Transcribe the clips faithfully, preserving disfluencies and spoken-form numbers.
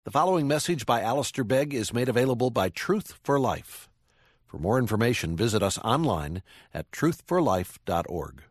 The following message by Alistair Begg is made available by Truth for Life. For more information, visit us online at truth for life dot org.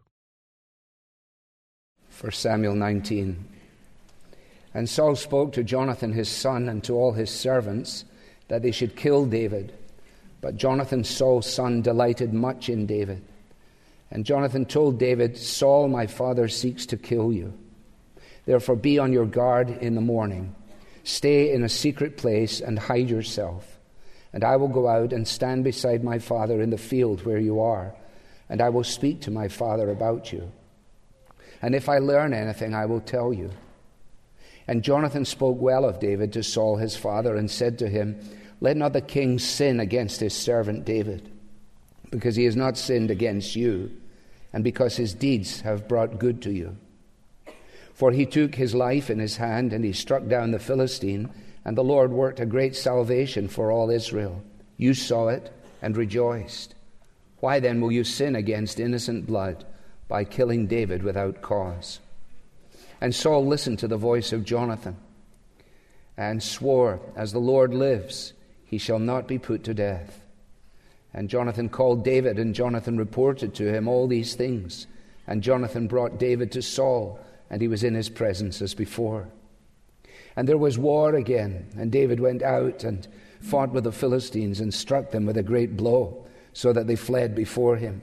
First Samuel nineteen. And Saul spoke to Jonathan his son and to all his servants that they should kill David. But Jonathan, Saul's son, delighted much in David. And Jonathan told David, Saul, my father, seeks to kill you. Therefore be on your guard in the morning. Stay in a secret place and hide yourself. And I will go out and stand beside my father in the field where you are. And I will speak to my father about you. And if I learn anything, I will tell you. And Jonathan spoke well of David to Saul his father and said to him, Let not the king sin against his servant David, because he has not sinned against you, and because his deeds have brought good to you. For he took his life in his hand, and he struck down the Philistine, and the Lord worked a great salvation for all Israel. You saw it and rejoiced. Why then will you sin against innocent blood by killing David without cause? And Saul listened to the voice of Jonathan, and swore, As the Lord lives, he shall not be put to death. And Jonathan called David, and Jonathan reported to him all these things. And Jonathan brought David to Saul, and he was in his presence as before. And there was war again, and David went out and fought with the Philistines and struck them with a great blow, so that they fled before him.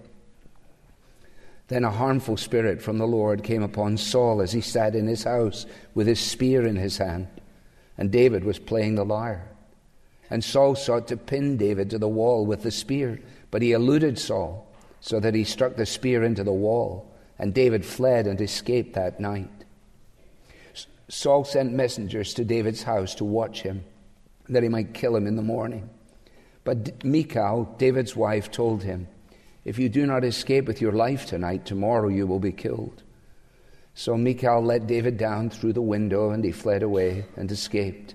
Then a harmful spirit from the Lord came upon Saul as he sat in his house with his spear in his hand, and David was playing the lyre. And Saul sought to pin David to the wall with the spear, but he eluded Saul, so that he struck the spear into the wall. And David fled and escaped that night. Saul sent messengers to David's house to watch him, that he might kill him in the morning. But Michal, David's wife, told him, If you do not escape with your life tonight, tomorrow you will be killed. So Michal let David down through the window, and he fled away and escaped.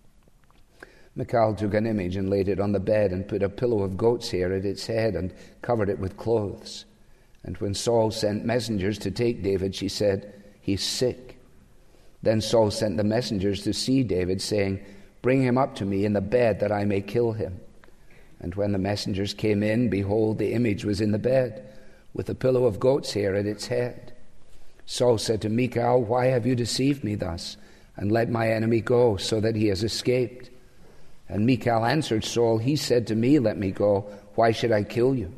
Michal took an image and laid it on the bed, and put a pillow of goat's hair at its head, and covered it with clothes. And when Saul sent messengers to take David, she said, He's sick. Then Saul sent the messengers to see David, saying, Bring him up to me in the bed, that I may kill him. And when the messengers came in, behold, the image was in the bed, with a pillow of goat's hair at its head. Saul said to Michal, Why have you deceived me thus, and let my enemy go, so that he has escaped? And Michal answered Saul, He said to me, Let me go. Why should I kill you?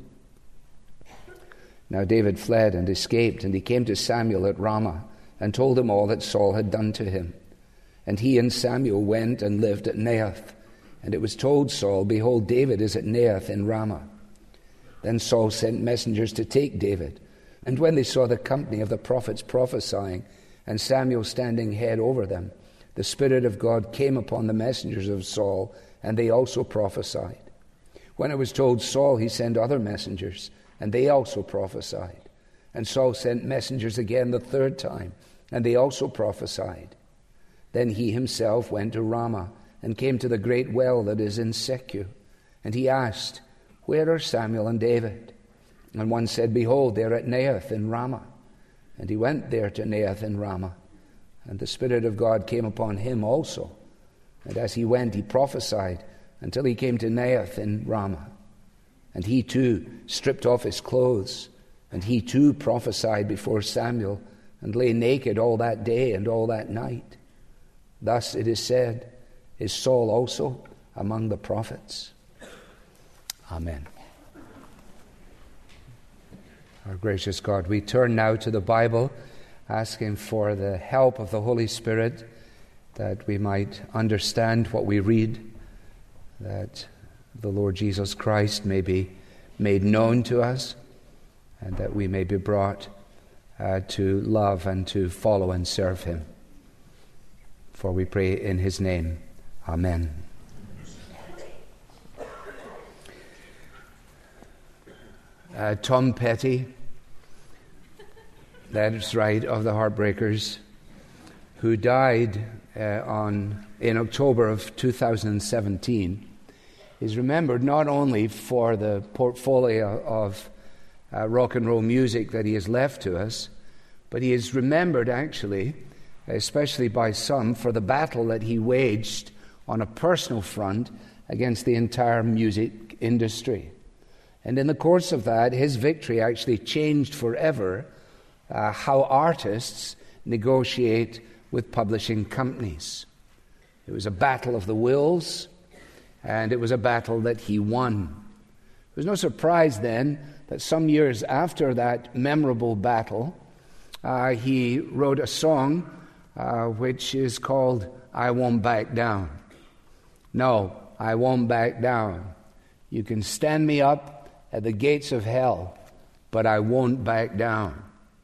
Now David fled and escaped, and he came to Samuel at Ramah, and told him all that Saul had done to him. And he and Samuel went and lived at Naioth. And it was told Saul, Behold, David is at Naioth in Ramah. Then Saul sent messengers to take David. And when they saw the company of the prophets prophesying, and Samuel standing head over them, the Spirit of God came upon the messengers of Saul, and they also prophesied. When it was told Saul, he sent other messengers, and they also prophesied. And Saul sent messengers again the third time, and they also prophesied. Then he himself went to Ramah, and came to the great well that is in Secu. And he asked, Where are Samuel and David? And one said, Behold, they are at Naioth in Ramah. And he went there to Naioth in Ramah. And the Spirit of God came upon him also. And as he went, he prophesied until he came to Naioth in Ramah. And he too stripped off his clothes, and he too prophesied before Samuel, and lay naked all that day and all that night. Thus it is said, Is Saul also among the prophets? Amen. Our gracious God, we turn now to the Bible, asking for the help of the Holy Spirit, that we might understand what we read, that the Lord Jesus Christ may be made known to us, and that we may be brought uh, to love and to follow and serve him. For we pray in his name. Amen. Uh, Tom Petty, that's right, of the Heartbreakers, who died uh, on in October of two thousand seventeen, is remembered not only for the portfolio of uh, rock and roll music that he has left to us, but he is remembered actually, especially by some, for the battle that he waged on a personal front against the entire music industry. And in the course of that, his victory actually changed forever uh, how artists negotiate with publishing companies. It was a battle of the wills, and it was a battle that he won. It was no surprise then that some years after that memorable battle, uh, he wrote a song uh, which is called I Won't Back Down. No, I won't back down. You can stand me up at the gates of hell, but I won't back down.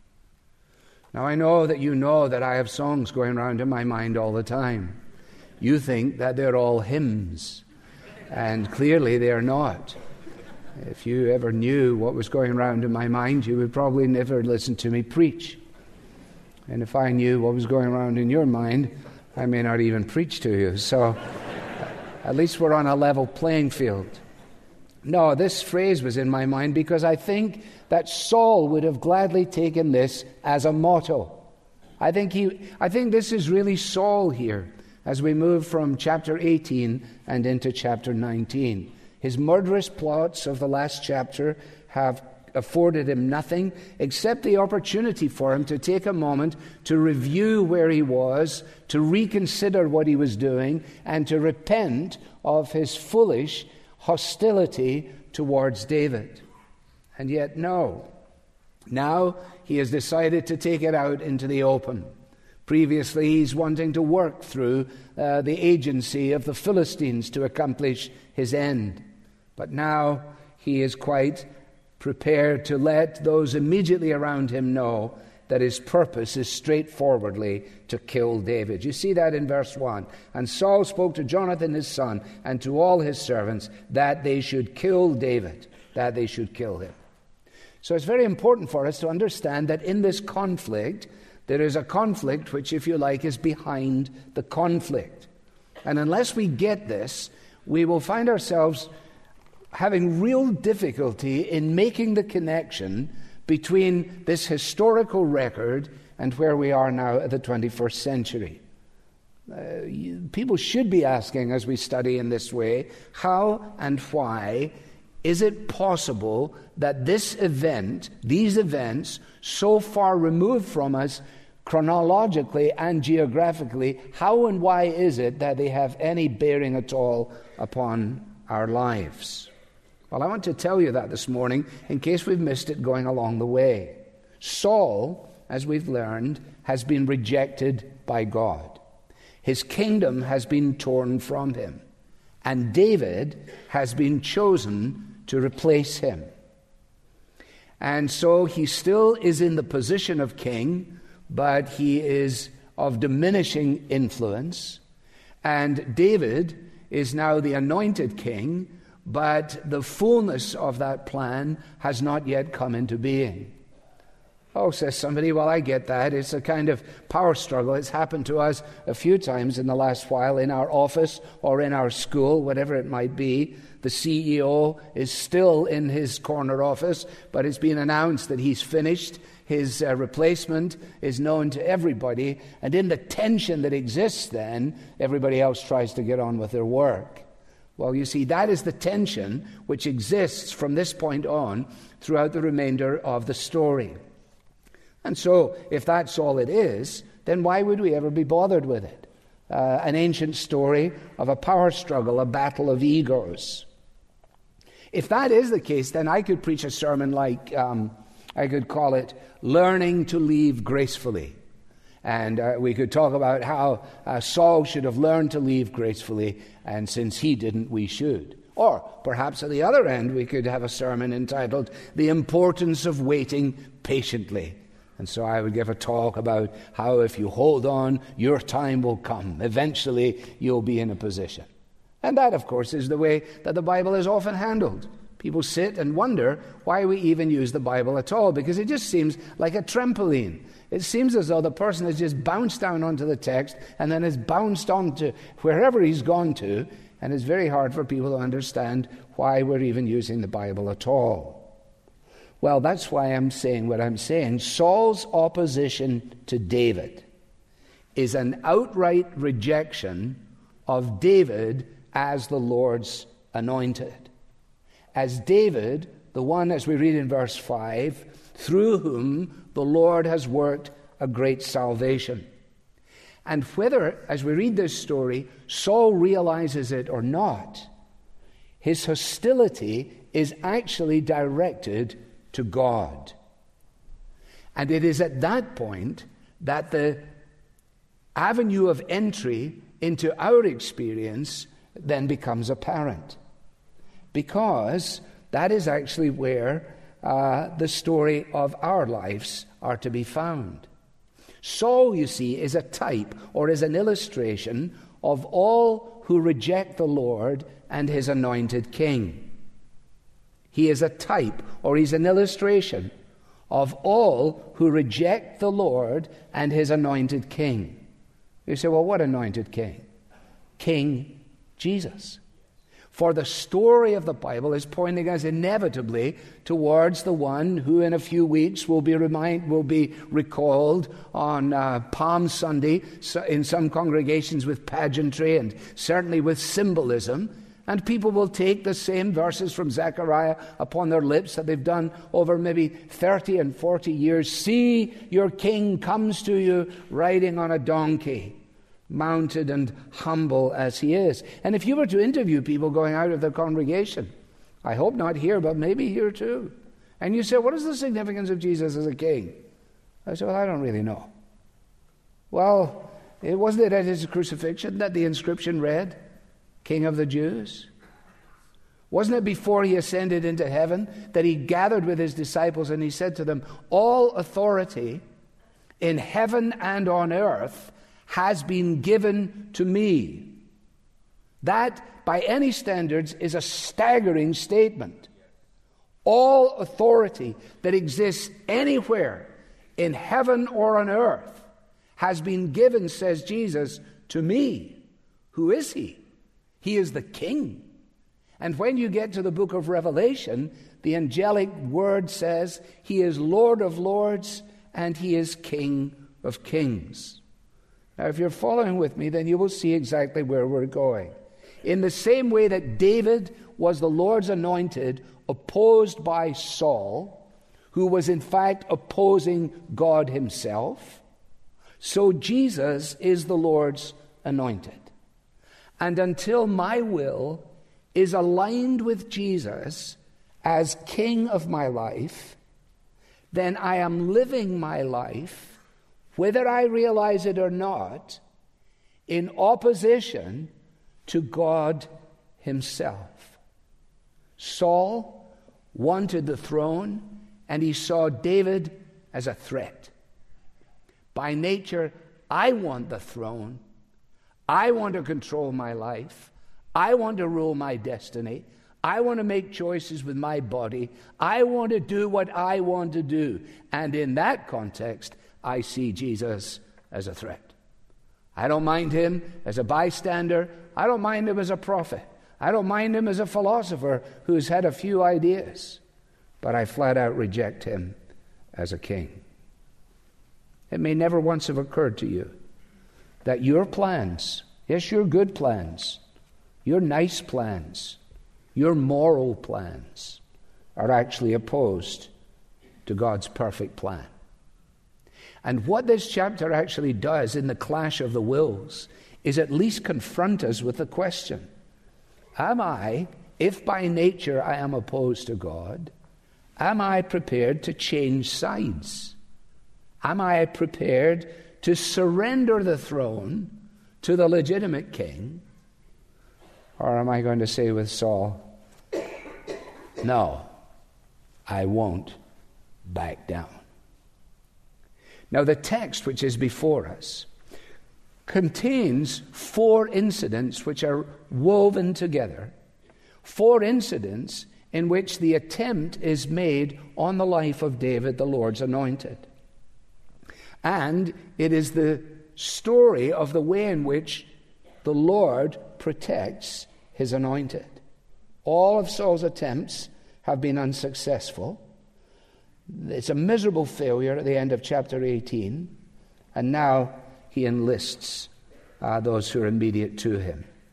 Now I know that you know that I have songs going around in my mind all the time. You think that they're all hymns, and clearly they are not. If you ever knew what was going around in my mind, you would probably never listen to me preach. And if I knew what was going around in your mind, I may not even preach to you. So at least we're on a level playing field. No, this phrase was in my mind because I think that Saul would have gladly taken this as a motto. I think he, I think this is really Saul here as we move from chapter eighteen and into chapter nineteen. His murderous plots of the last chapter have afforded him nothing except the opportunity for him to take a moment to review where he was, to reconsider what he was doing, and to repent of his foolish hostility towards David. And yet, no. Now he has decided to take it out into the open. Previously, he's wanting to work through uh, the agency of the Philistines to accomplish his end. But now he is quite prepared to let those immediately around him know that his purpose is straightforwardly to kill David. You see that in verse one. And Saul spoke to Jonathan his son and to all his servants that they should kill David, that they should kill him. So it's very important for us to understand that in this conflict, there is a conflict which, if you like, is behind the conflict. And unless we get this, we will find ourselves having real difficulty in making the connection between this historical record and where we are now at the twenty-first century. Uh, you, people should be asking, as we study in this way, how and why is it possible that this event, these events, so far removed from us chronologically and geographically, how and why is it that they have any bearing at all upon our lives? Well, I want to tell you that this morning in case we've missed it going along the way. Saul, as we've learned, has been rejected by God. His kingdom has been torn from him. And David has been chosen to replace him. And so he still is in the position of king, but he is of diminishing influence. And David is now the anointed king, but the fullness of that plan has not yet come into being. Oh, says somebody, well, I get that. It's a kind of power struggle. It's happened to us a few times in the last while in our office or in our school, whatever it might be. The C E O is still in his corner office, but it's been announced that he's finished. His uh, replacement is known to everybody. And in the tension that exists then, everybody else tries to get on with their work. Well, you see, that is the tension which exists from this point on throughout the remainder of the story. And so, if that's all it is, then why would we ever be bothered with it? Uh, an ancient story of a power struggle, a battle of egos. If that is the case, then I could preach a sermon like, um, I could call it, Learning to Leave Gracefully. And uh, we could talk about how uh, Saul should have learned to leave gracefully, and since he didn't, we should. Or perhaps at the other end, we could have a sermon entitled, The Importance of Waiting Patiently. And so I would give a talk about how if you hold on, your time will come. Eventually, you'll be in a position. And that, of course, is the way that the Bible is often handled. People sit and wonder why we even use the Bible at all, because it just seems like a trampoline. It seems as though the person has just bounced down onto the text and then has bounced on to wherever he's gone to, and it's very hard for people to understand why we're even using the Bible at all. Well, that's why I'm saying what I'm saying. Saul's opposition to David is an outright rejection of David as the Lord's anointed. As David, the one, as we read in verse five, through whom the Lord has worked a great salvation. And whether, as we read this story, Saul realizes it or not, his hostility is actually directed to God. And it is at that point that the avenue of entry into our experience then becomes apparent. Because that is actually where uh, the story of our lives are to be found. Saul, you see, is a type or is an illustration of all who reject the Lord and his anointed king. He is a type or he's an illustration of all who reject the Lord and his anointed king. You say, well, what anointed king? King Jesus. For the story of the Bible is pointing us inevitably towards the one who in a few weeks will be remind, will be recalled on uh, Palm Sunday in some congregations with pageantry and certainly with symbolism. And people will take the same verses from Zechariah upon their lips that they've done over maybe thirty and forty years. See, your king comes to you riding on a donkey, mounted and humble as he is. And if you were to interview people going out of the congregation, I hope not here, but maybe here too, and you say, what is the significance of Jesus as a king? I say, well, I don't really know. Well, it wasn't it at his crucifixion that the inscription read, King of the Jews? Wasn't it before he ascended into heaven that he gathered with his disciples and he said to them, all authority in heaven and on earth has been given to me? That, by any standards, is a staggering statement. All authority that exists anywhere in heaven or on earth has been given, says Jesus, to me. Who is he? He is the King. And when you get to the book of Revelation, the angelic word says he is Lord of lords and he is King of kings. Now, if you're following with me, then you will see exactly where we're going. In the same way that David was the Lord's anointed, opposed by Saul, who was in fact opposing God himself, so Jesus is the Lord's anointed. And until my will is aligned with Jesus as King of my life, then I am living my life, whether I realize it or not, in opposition to God himself. Saul wanted the throne, and he saw David as a threat. By nature, I want the throne. I want to control my life. I want to rule my destiny. I want to make choices with my body. I want to do what I want to do. And in that context, I see Jesus as a threat. I don't mind him as a bystander. I don't mind him as a prophet. I don't mind him as a philosopher who's had a few ideas. But I flat out reject him as a king. It may never once have occurred to you that your plans, yes, your good plans, your nice plans, your moral plans, are actually opposed to God's perfect plan. And what this chapter actually does in the clash of the wills is at least confront us with the question, am I, if by nature I am opposed to God, am I prepared to change sides? Am I prepared to surrender the throne to the legitimate king? Or am I going to say with Saul, no, I won't back down? Now, the text which is before us contains four incidents which are woven together, four incidents in which the attempt is made on the life of David, the Lord's anointed. And it is the story of the way in which the Lord protects his anointed. All of Saul's attempts have been unsuccessful. It's a miserable failure at the end of chapter eighteen. And now he enlists uh, those who are immediate to him.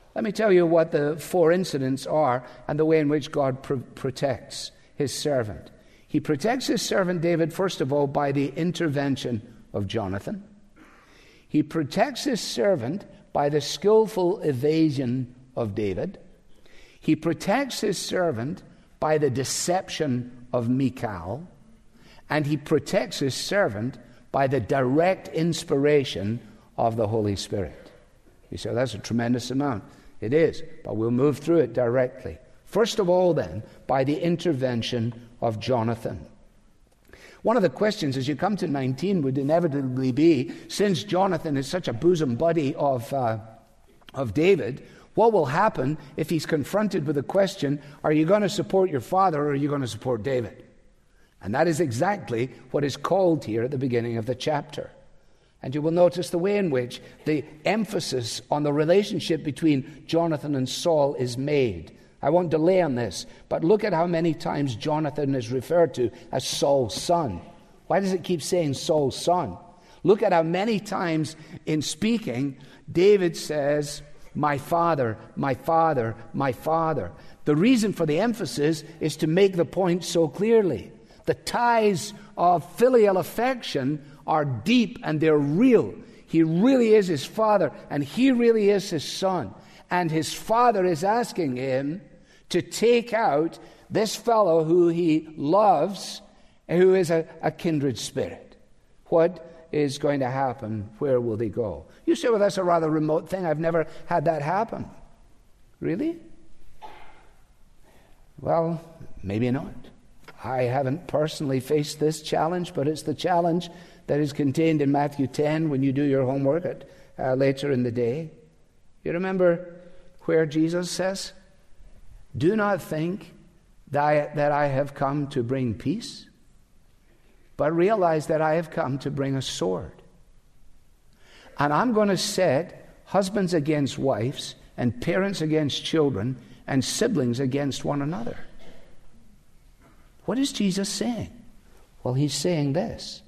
Let me tell you what the four incidents are and the way in which God pr- protects his servant. He protects his servant David, first of all, by the intervention of Jonathan. He protects his servant by the skillful evasion of David. He protects his servant by the deception of Michal. And he protects his servant by the direct inspiration of the Holy Spirit. You say, that's a tremendous amount. It is, but we'll move through it directly. First of all, then, by the intervention of Jonathan. One of the questions as you come to nineteen would inevitably be, since Jonathan is such a bosom buddy of, uh, of David, what will happen if he's confronted with the question, are you going to support your father or are you going to support David? And that is exactly what is called here at the beginning of the chapter. And you will notice the way in which the emphasis on the relationship between Jonathan and Saul is made. I won't delay on this, but look at how many times Jonathan is referred to as Saul's son. Why does it keep saying Saul's son? Look at how many times in speaking, David says, my father, my father, my father. The reason for the emphasis is to make the point so clearly. The ties of filial affection are deep and they're real. He really is his father and he really is his son. And his father is asking him to take out this fellow who he loves, who is a, a kindred spirit. What is going to happen? Where will they go? You say, well, that's a rather remote thing. I've never had that happen. Really? Well, maybe not. I haven't personally faced this challenge, but it's the challenge that is contained in Matthew ten when you do your homework at, uh, later in the day. You remember where Jesus says, do not think that I, that I have come to bring peace, but realize that I have come to bring a sword. And I'm going to set husbands against wives and parents against children and siblings against one another. What is Jesus saying? Well, he's saying this.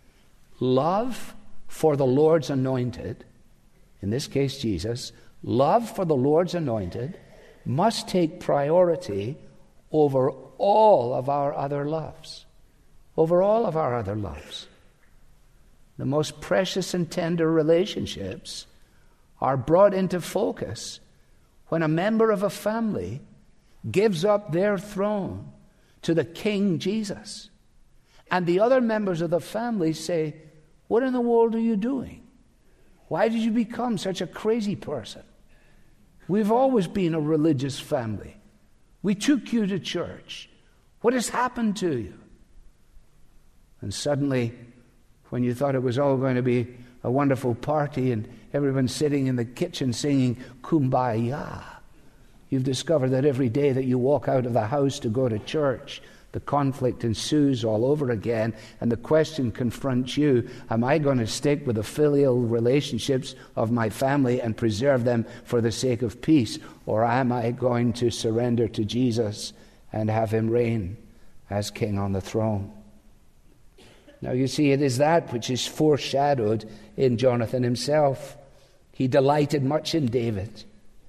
Love for the Lord's anointed, in this case Jesus, love for the Lord's anointed must take priority over all of our other loves. Over all of our other loves. The most precious and tender relationships are brought into focus when a member of a family gives up their throne to the King Jesus. And the other members of the family say, what in the world are you doing? Why did you become such a crazy person? We've always been a religious family. We took you to church. What has happened to you? And suddenly, when you thought it was all going to be a wonderful party and everyone sitting in the kitchen singing Kumbaya, you've discovered that every day that you walk out of the house to go to church, the conflict ensues all over again, and the question confronts you, am I going to stick with the filial relationships of my family and preserve them for the sake of peace, or am I going to surrender to Jesus and have him reign as king on the throne? Now you see, it is that which is foreshadowed in Jonathan himself. He delighted much in David.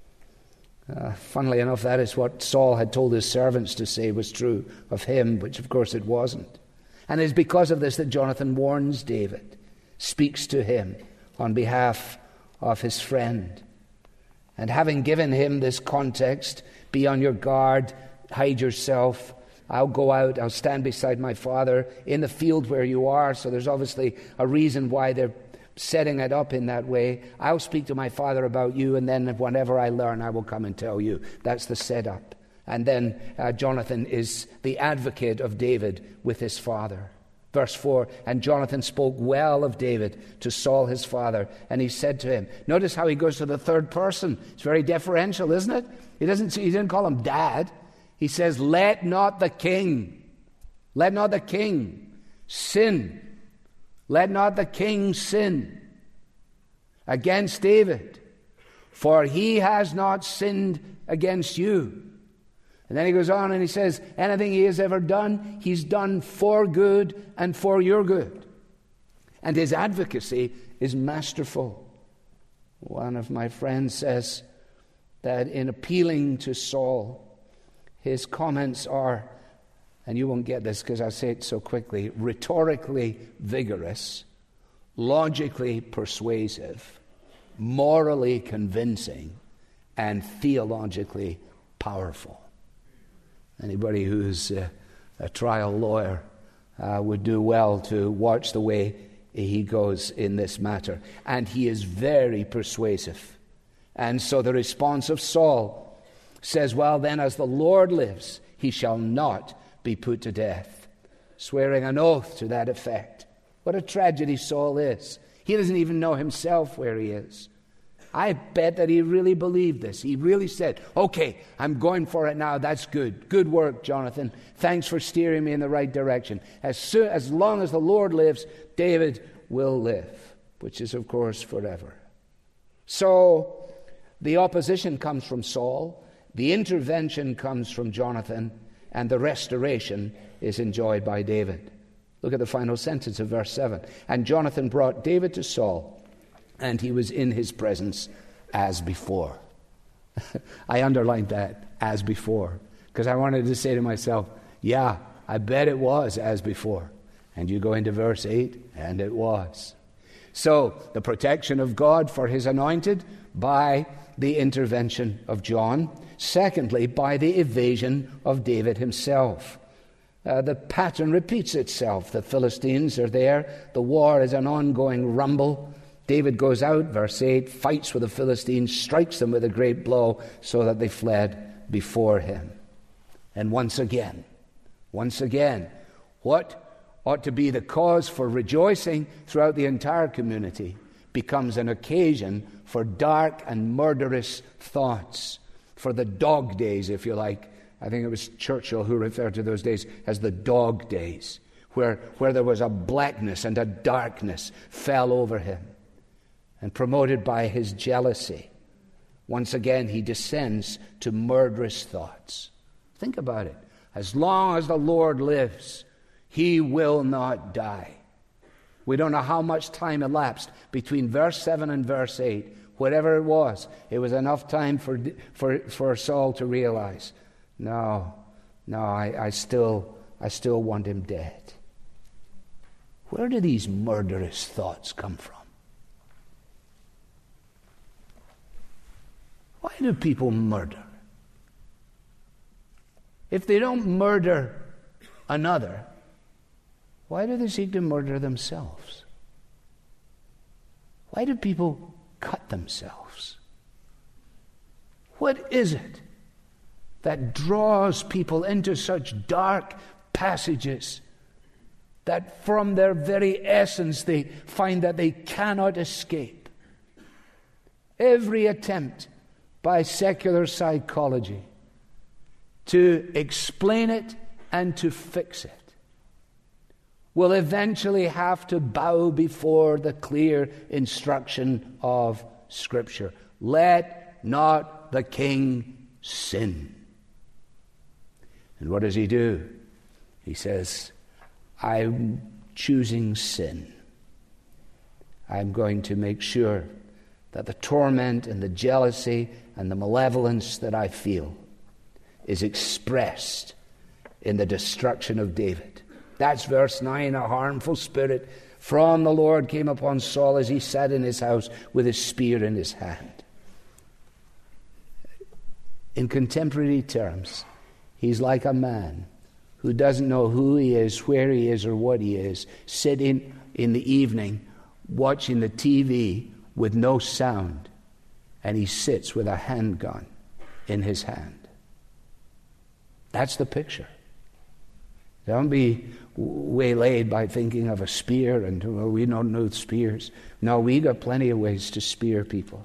Uh, funnily enough, that is what Saul had told his servants to say was true of him, which of course it wasn't. And it is because of this that Jonathan warns David, speaks to him on behalf of his friend. And having given him this context, be on your guard, hide yourself, I'll go out, I'll stand beside my father in the field where you are. So there's obviously a reason why they're setting it up in that way. I'll speak to my father about you, and then whenever I learn, I will come and tell you. That's the setup. And then uh, Jonathan is the advocate of David with his father. Verse four, and Jonathan spoke well of David to Saul his father, and he said to him, notice how he goes to the third person. It's very deferential, isn't it? He doesn't. He didn't call him dad. He says, let not the king, let not the king sin. Let not the king sin against David, for he has not sinned against you. And then he goes on and he says, anything he has ever done, he's done for good and for your good. And his advocacy is masterful. One of my friends says, that in appealing to Saul, his comments are, and you won't get this because I say it so quickly, rhetorically vigorous, logically persuasive, morally convincing, and theologically powerful. Anybody who's a, a trial lawyer uh, would do well to watch the way he goes in this matter. And he is very persuasive. And so the response of Saul says, well, then, as the Lord lives, he shall not be put to death, swearing an oath to that effect. What a tragedy Saul is. He doesn't even know himself where he is. I bet that he really believed this. He really said, okay, I'm going for it now. That's good. Good work, Jonathan. Thanks for steering me in the right direction. As soon, as long as the Lord lives, David will live, which is, of course, forever. So the opposition comes from Saul, the intervention comes from Jonathan, and the restoration is enjoyed by David. Look at the final sentence of verse seven. And Jonathan brought David to Saul, and he was in his presence as before. I underlined that, as before, because I wanted to say to myself, yeah, I bet it was as before. And you go into verse eight, and it was. So, the protection of God for his anointed by the intervention of John. Secondly, by the evasion of David himself. Uh, the pattern repeats itself. The Philistines are there. The war is an ongoing rumble. David goes out, verse eight, fights with the Philistines, strikes them with a great blow so that they fled before him. And once again, once again, what ought to be the cause for rejoicing throughout the entire community becomes an occasion for dark and murderous thoughts, for the dog days, if you like. I think it was Churchill who referred to those days as the dog days, where, where there was a blackness and a darkness fell over him. And promoted by his jealousy, once again he descends to murderous thoughts. Think about it. As long as the Lord lives, he will not die. We don't know how much time elapsed between verse seven and verse eight. Whatever it was, it was enough time for for, for Saul to realize, no, no, I, I still I still want him dead. Where do these murderous thoughts come from? Why do people murder? If they don't murder another, why do they seek to murder themselves? Why do people cut themselves? What is it that draws people into such dark passages that from their very essence they find that they cannot escape? Every attempt by secular psychology to explain it and to fix it will eventually have to bow before the clear instruction of Scripture. Let not the king sin. And what does he do? He says, I'm choosing sin. I'm going to make sure that the torment and the jealousy and the malevolence that I feel is expressed in the destruction of David. That's verse nine. A harmful spirit from the Lord came upon Saul as he sat in his house with his spear in his hand. In contemporary terms, he's like a man who doesn't know who he is, where he is, or what he is, sitting in the evening watching the T V with no sound, and he sits with a handgun in his hand. That's the picture. Don't be waylaid by thinking of a spear and, well, we don't know spears. No, we got plenty of ways to spear people.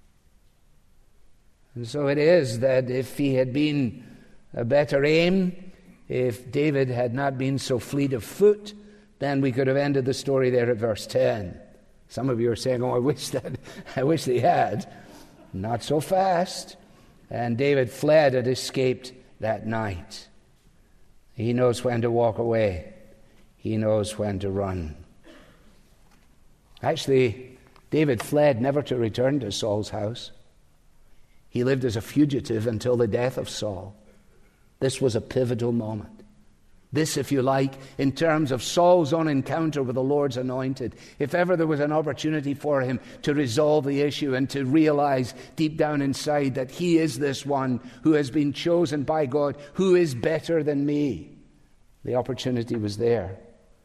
And so it is that if he had been a better aim, if David had not been so fleet of foot, then we could have ended the story there at verse ten. Some of you are saying, oh, I wish that, I wish they had. Not so fast. And David fled and escaped that night. He knows when to walk away. He knows when to run. Actually, David fled never to return to Saul's house. He lived as a fugitive until the death of Saul. This was a pivotal moment. This, if you like, in terms of Saul's own encounter with the Lord's anointed. If ever there was an opportunity for him to resolve the issue and to realize deep down inside that he is this one who has been chosen by God, who is better than me, the opportunity was there.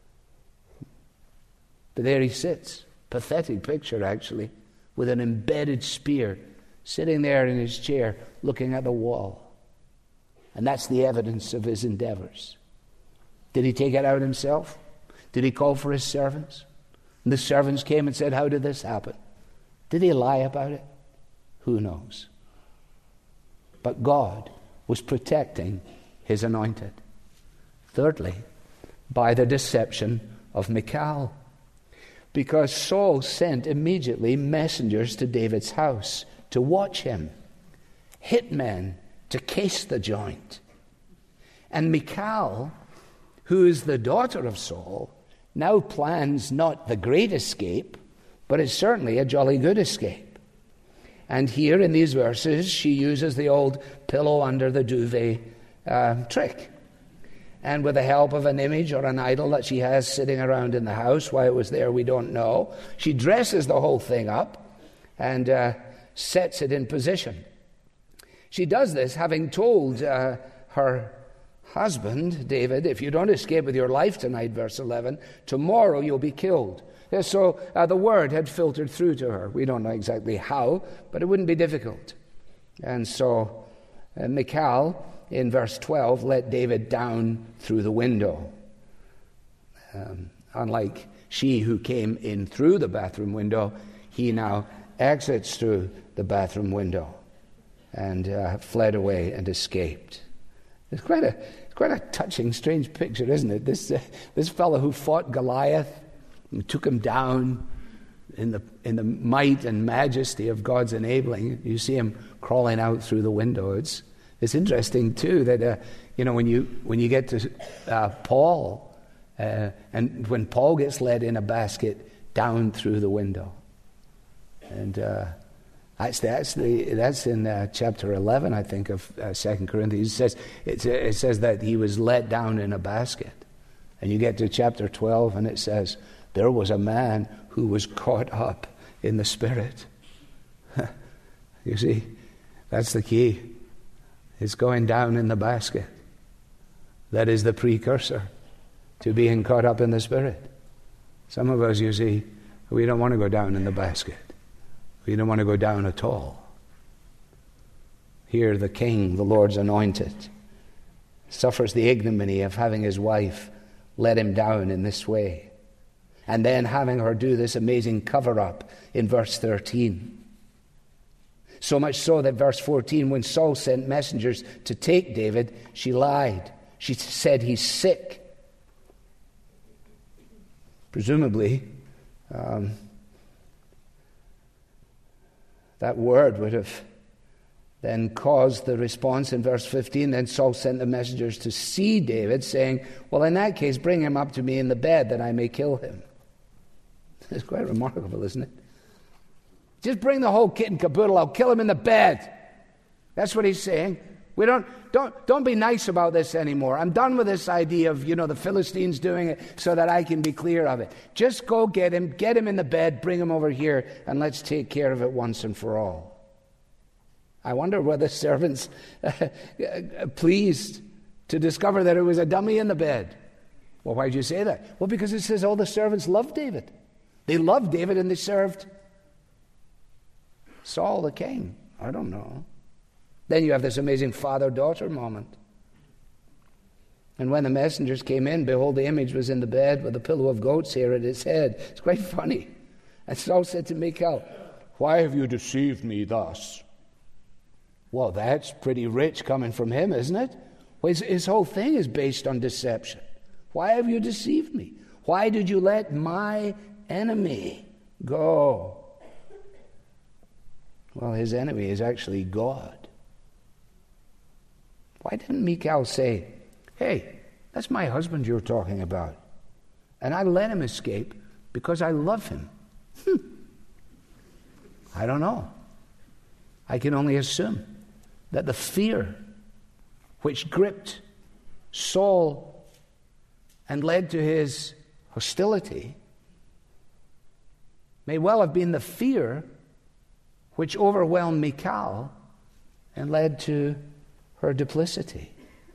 But there he sits, pathetic picture actually, with an embedded spear, sitting there in his chair, looking at the wall. And that's the evidence of his endeavors. Did he take it out himself? Did he call for his servants? And the servants came and said, how did this happen? Did he lie about it? Who knows? But God was protecting his anointed. Thirdly, by the deception of Michal. Because Saul sent immediately messengers to David's house to watch him, hitmen to case the joint. And Michal, who is the daughter of Saul, now plans not the great escape, but is certainly a jolly good escape. And here in these verses, she uses the old pillow under the duvet uh, trick. And with the help of an image or an idol that she has sitting around in the house, why it was there we don't know, she dresses the whole thing up and uh, sets it in position. She does this having told uh, her husband, David, if you don't escape with your life tonight, verse eleven, tomorrow you'll be killed. So uh, the word had filtered through to her. We don't know exactly how, but it wouldn't be difficult. And so uh, Michal, in verse twelve, let David down through the window. Um, unlike she who came in through the bathroom window, he now exits through the bathroom window and uh, fled away and escaped. It's quite a quite a touching, strange picture, isn't it? This uh, this fellow who fought Goliath and took him down in the in the might and majesty of God's enabling. You see him crawling out through the window. It's it's interesting too that uh, you know when you when you get to uh, Paul uh, and when Paul gets led in a basket down through the window, and. Uh, That's that's the that's in uh, chapter eleven, I think, of uh, Second Corinthians. It says it, it says that he was let down in a basket, and you get to chapter twelve, and it says there was a man who was caught up in the Spirit. You see, that's the key. It's going down in the basket. That is the precursor to being caught up in the Spirit. Some of us, you see, we don't want to go down in the basket. We don't want to go down at all. Here the king, the Lord's anointed, suffers the ignominy of having his wife let him down in this way. And then having her do this amazing cover-up in verse thirteen. So much so that verse fourteen, when Saul sent messengers to take David, she lied. She said he's sick. Presumably, um, that word would have then caused the response in verse fifteen. Then Saul sent the messengers to see David, saying, well, in that case, bring him up to me in the bed that I may kill him. It's quite remarkable, isn't it? Just bring the whole kit and caboodle. I'll kill him in the bed. That's what he's saying. We don't, don't, don't be nice about this anymore. I'm done with this idea of, you know, the Philistines doing it so that I can be clear of it. Just go get him, get him in the bed, bring him over here, and let's take care of it once and for all. I wonder were the servants pleased to discover that it was a dummy in the bed. Well, why did you say that? Well, because it says all the servants loved David. They loved David and they served Saul the king. I don't know. Then you have this amazing father-daughter moment. And when the messengers came in, behold, the image was in the bed with a pillow of goat's hair at its head. It's quite funny. And Saul said to Michal, why have you deceived me thus? Well, that's pretty rich coming from him, isn't it? Well, his, his whole thing is based on deception. Why have you deceived me? Why did you let my enemy go? Well, his enemy is actually God. Why didn't Michal say, hey, that's my husband you're talking about, and I let him escape because I love him? Hmm. I don't know. I can only assume that the fear which gripped Saul and led to his hostility may well have been the fear which overwhelmed Michal and led to her duplicity.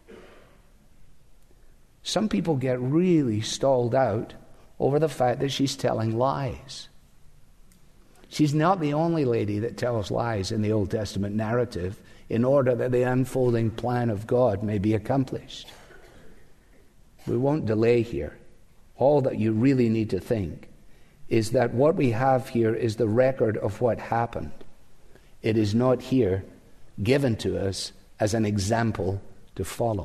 Some people get really stalled out over the fact that she's telling lies. She's not the only lady that tells lies in the Old Testament narrative in order that the unfolding plan of God may be accomplished. We won't delay here. All that you really need to think is that what we have here is the record of what happened. It is not here given to us as an example to follow.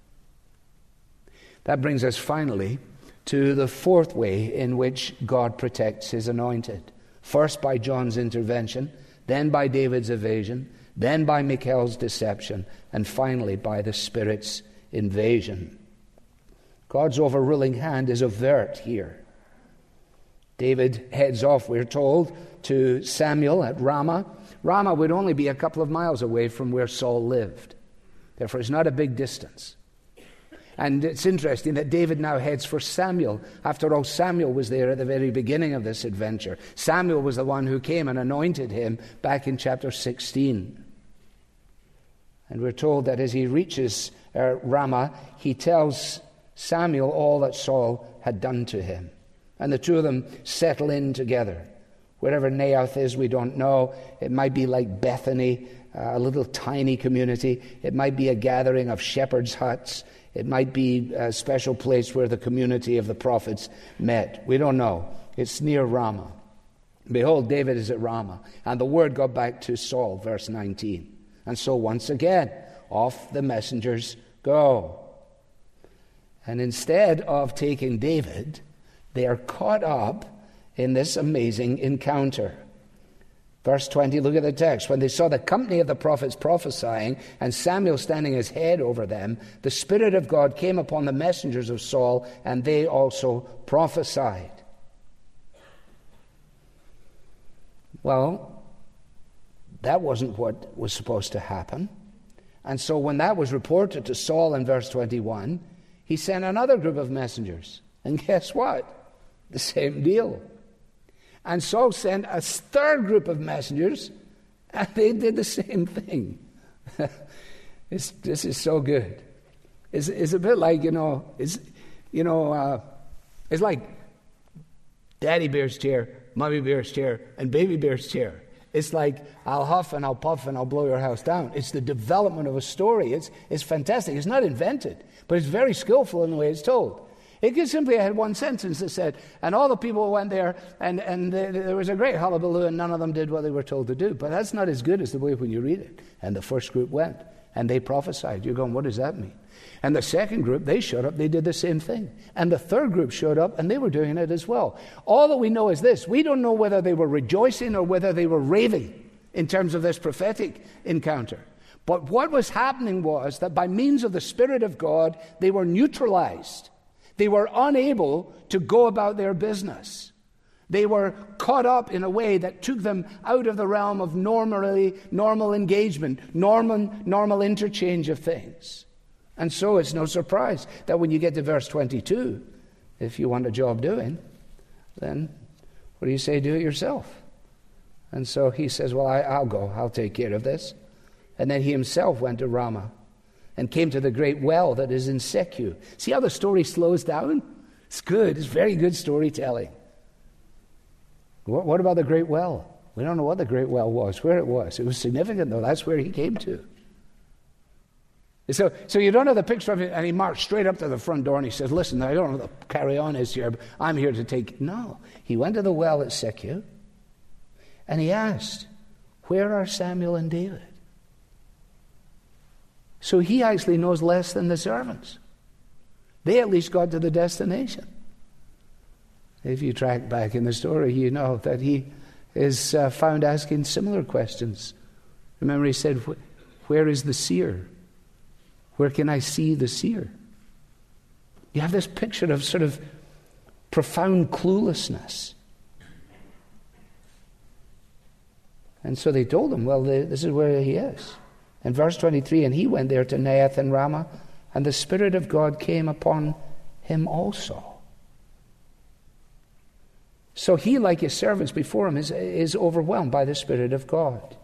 That brings us finally to the fourth way in which God protects his anointed. First by John's intervention, then by David's evasion, then by Michal's deception, and finally by the Spirit's invasion. God's overruling hand is overt here. David heads off, we're told, to Samuel at Ramah. Ramah would only be a couple of miles away from where Saul lived. Therefore, it's not a big distance. And it's interesting that David now heads for Samuel. After all, Samuel was there at the very beginning of this adventure. Samuel was the one who came and anointed him back in chapter sixteen. And we're told that as he reaches uh, Ramah, he tells Samuel all that Saul had done to him. And the two of them settle in together. Wherever Naioth is, we don't know. It might be like Bethany, uh, a little tiny community. It might be a gathering of shepherds' huts. It might be a special place where the community of the prophets met. We don't know. It's near Ramah. Behold, David is at Ramah. And the word got back to Saul, verse nineteen. And so once again, off the messengers go. And instead of taking David, they are caught up in this amazing encounter. Verse twenty, look at the text. When they saw the company of the prophets prophesying and Samuel standing his head over them, the Spirit of God came upon the messengers of Saul, and they also prophesied. Well, that wasn't what was supposed to happen. And so when that was reported to Saul in verse twenty-one, he sent another group of messengers. And guess what? The same deal. And Saul sent a third group of messengers, and they did the same thing. It's, this is so good. It's, it's a bit like, you know, it's, you know, uh, it's like Daddy Bear's chair, Mommy Bear's chair, and Baby Bear's chair. It's like, I'll huff and I'll puff and I'll blow your house down. It's the development of a story. It's, it's fantastic. It's not invented, but it's very skillful in the way it's told. It could simply have one sentence that said, and all the people went there, and, and they, there was a great hullabaloo, and none of them did what they were told to do. But that's not as good as the way when you read it. And the first group went, and they prophesied. You're going, what does that mean? And the second group, they showed up, they did the same thing. And the third group showed up, and they were doing it as well. All that we know is this. We don't know whether they were rejoicing or whether they were raving in terms of this prophetic encounter. But what was happening was that by means of the Spirit of God, they were neutralized. They were unable to go about their business. They were caught up in a way that took them out of the realm of normally, normal engagement, normal, normal interchange of things. And so it's no surprise that when you get to verse twenty-two, if you want a job doing, then what do you say? Do it yourself. And so he says, well, I, I'll go. I'll take care of this. And then he himself went to Ramah and came to the great well that is in Secu. See how the story slows down? It's good. It's very good storytelling. What, what about the great well? We don't know what the great well was, where it was. It was significant, though. That's where he came to. So, so you don't have the picture of it, and he marched straight up to the front door, and he says, listen, I don't know what the carry on is here, but I'm here to take... No. He went to the well at Secu, and he asked, where are Samuel and David? So he actually knows less than the servants. They at least got to the destination. If you track back in the story, you know that he is uh, found asking similar questions. Remember, he said, where is the seer? Where can I see the seer? You have this picture of sort of profound cluelessness. And so they told him, well, this is where he is. In verse twenty-three, and he went there to Naioth and Ramah, and the Spirit of God came upon him also. So he, like his servants before him, is, is overwhelmed by the Spirit of God.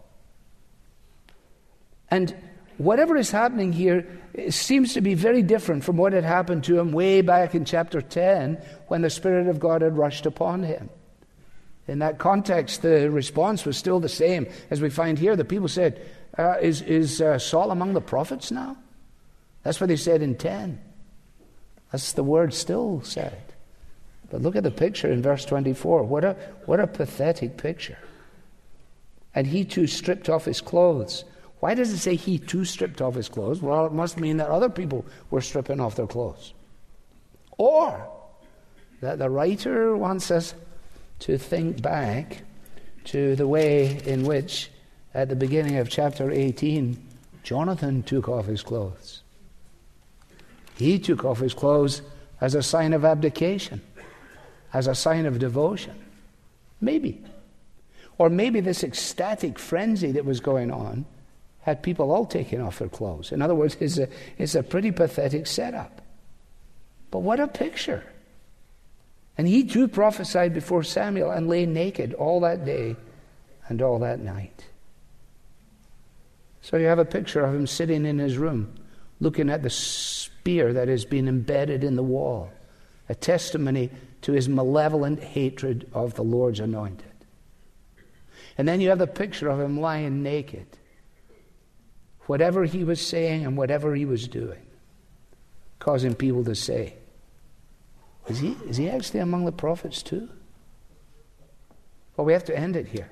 And whatever is happening here seems to be very different from what had happened to him way back in chapter ten when the Spirit of God had rushed upon him. In that context, the response was still the same as we find here. The people said, uh, is, is uh, Saul among the prophets now? That's what they said in ten. That's the word still said. But look at the picture in verse twenty-four. What a, what a pathetic picture. And he too stripped off his clothes. Why does it say he too stripped off his clothes? Well, it must mean that other people were stripping off their clothes. Or that the writer wants us to think back to the way in which, at the beginning of chapter eighteen, Jonathan took off his clothes. He took off his clothes as a sign of abdication, as a sign of devotion. Maybe. Or maybe this ecstatic frenzy that was going on had people all taking off their clothes. In other words, it's a, it's a pretty pathetic setup. But what a picture. And he too prophesied before Samuel and lay naked all that day and all that night. So you have a picture of him sitting in his room, looking at the spear that has been embedded in the wall, a testimony to his malevolent hatred of the Lord's anointed. And then you have the picture of him lying naked, whatever he was saying and whatever he was doing, causing people to say, is he, is he actually among the prophets too? Well, we have to end it here.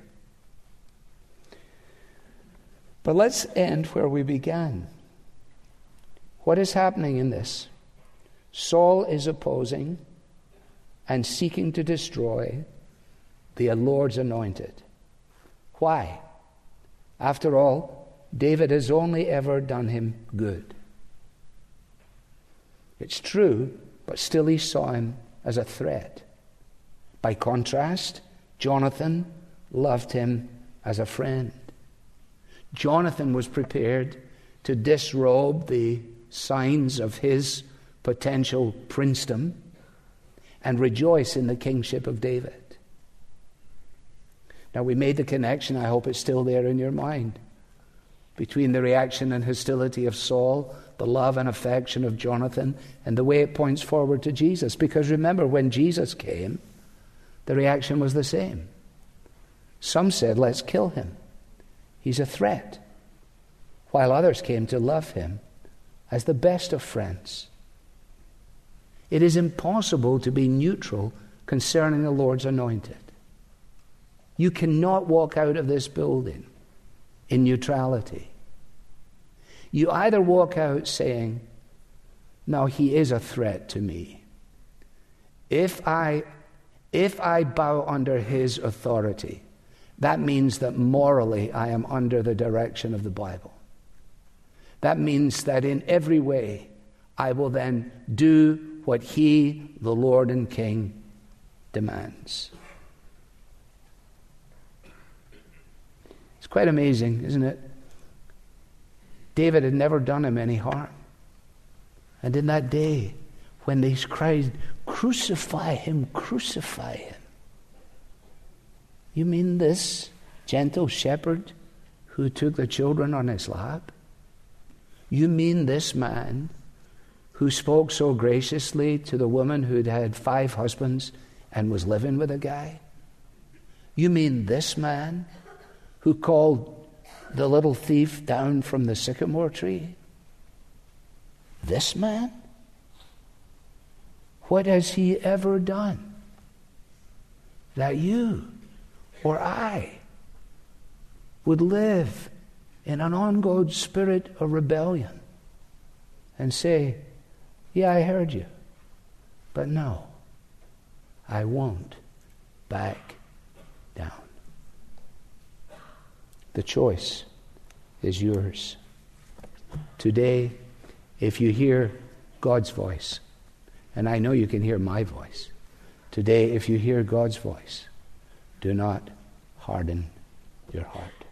But let's end where we began. What is happening in this? Saul is opposing and seeking to destroy the Lord's anointed. Why? After all, David has only ever done him good. It's true, but still he saw him as a threat. By contrast, Jonathan loved him as a friend. Jonathan was prepared to disrobe the signs of his potential princedom and rejoice in the kingship of David. Now, we made the connection, I hope it's still there in your mind, between the reaction and hostility of Saul, the love and affection of Jonathan, and the way it points forward to Jesus. Because remember, when Jesus came, the reaction was the same. Some said, let's kill him. He's a threat. While others came to love him as the best of friends. It is impossible to be neutral concerning the Lord's anointed. You cannot walk out of this building in neutrality. You either walk out saying, no, he is a threat to me. If I, if I bow under his authority, that means that morally I am under the direction of the Bible. That means that in every way I will then do what he, the Lord and King, demands. It's quite amazing, isn't it? David had never done him any harm. And in that day, when they cried, crucify him, crucify him. You mean this gentle shepherd who took the children on his lap? You mean this man who spoke so graciously to the woman who'd had five husbands and was living with a guy? You mean this man who called the little thief down from the sycamore tree? This man? What has he ever done that you or I would live in an ongoing spirit of rebellion and say, yeah, I heard you, but no, I won't back down. The choice is yours. Today, if you hear God's voice, and I know you can hear my voice, today, if you hear God's voice, do not harden your heart.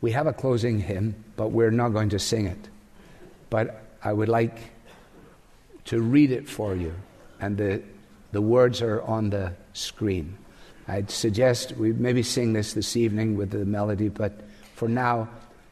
We have a closing hymn, but we're not going to sing it. But I would like to read it for you, and the the words are on the screen. I'd suggest we maybe sing this this evening with the melody, but for now,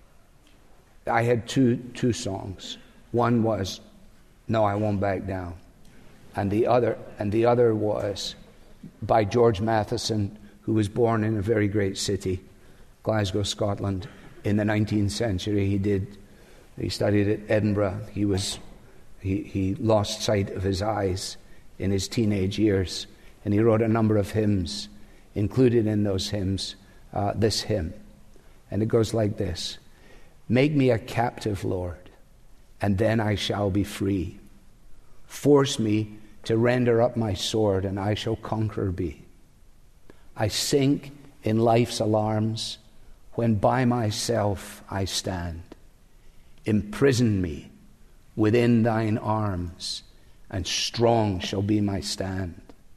I had two two songs. One was "No, I Won't Back Down," and the other and the other was by George Matheson, who was born in a very great city, Glasgow, Scotland, in the nineteenth century. He did. He studied at Edinburgh. He was he he lost sight of his eyes in his teenage years, and he wrote a number of hymns. Included in those hymns, uh, this hymn, and it goes like this: "Make me a captive, Lord, and then I shall be free. Force me to render up my sword, and I shall conqueror be. I sink in life's alarms when by myself I stand. Imprison me within thine arms, and strong shall be my stand.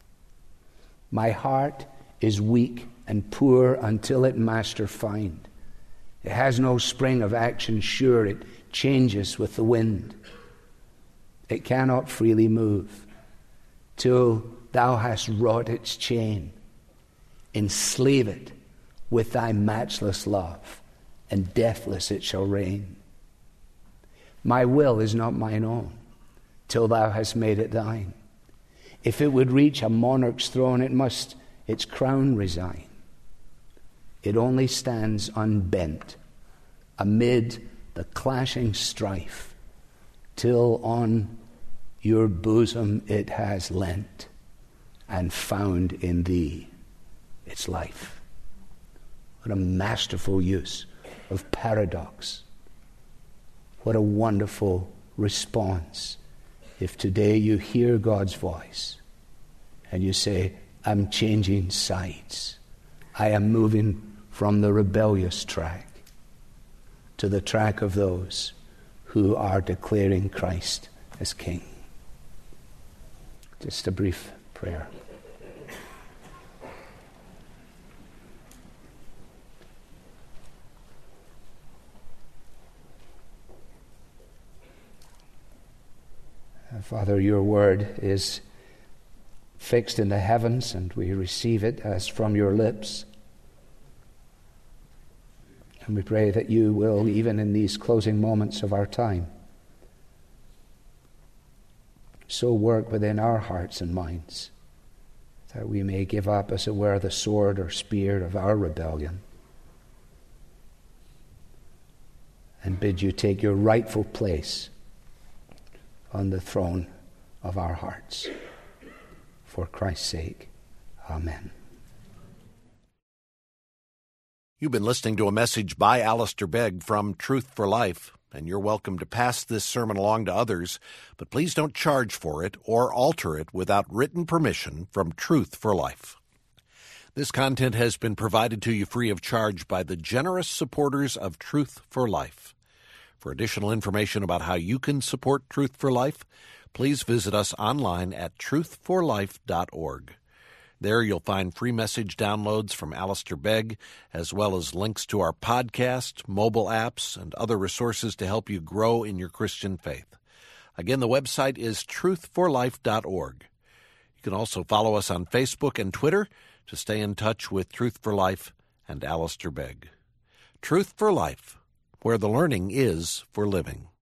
My heart is weak and poor until it master find. It has no spring of action sure, it changes with the wind. It cannot freely move till thou hast wrought its chain. Enslave it with thy matchless love, and deathless it shall reign. My will is not mine own till thou hast made it thine. If it would reach a monarch's throne, it must its crown resign. It only stands unbent amid the clashing strife, till on your bosom it has lent, and found in thee its life." What a masterful use of paradox. What a wonderful response if today you hear God's voice and you say, "I'm changing sides. I am moving from the rebellious track to the track of those who are declaring Christ as King." Just a brief prayer. Father, your word is fixed in the heavens, and we receive it as from your lips. And we pray that you will, even in these closing moments of our time, so work within our hearts and minds that we may give up, as it were, the sword or spear of our rebellion and bid you take your rightful place on the throne of our hearts. For Christ's sake, amen. You've been listening to a message by Alistair Begg from Truth for Life, and you're welcome to pass this sermon along to others, but please don't charge for it or alter it without written permission from Truth for Life. This content has been provided to you free of charge by the generous supporters of Truth for Life. For additional information about how you can support Truth for Life, please visit us online at truth for life dot org. There you'll find free message downloads from Alistair Begg, as well as links to our podcast, mobile apps, and other resources to help you grow in your Christian faith. Again, the website is truth for life dot org. You can also follow us on Facebook and Twitter to stay in touch with Truth for Life and Alistair Begg. Truth for Life, where the learning is for living.